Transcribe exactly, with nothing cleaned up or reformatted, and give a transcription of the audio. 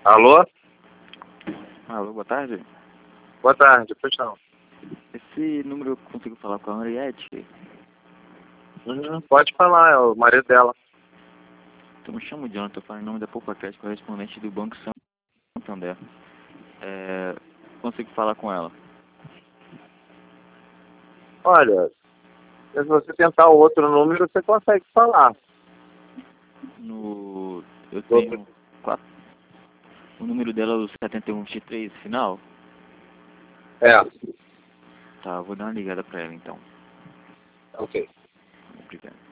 Alô? Alô, boa tarde. Boa tarde, pois não. Esse número eu consigo falar com a Henriette? Uhum, pode falar, é o marido dela. Eu me chamo Jonathan, eu falo em nome da Popacast, correspondente do Banco Santander. É, consigo falar com ela? Olha, se você tentar o outro número, você consegue falar. No... Eu Outro- tenho quatro... O número dela é o setenta e um vinte e três, final? É, Tá, vou dar uma ligada pra ela então. ok. Obrigado.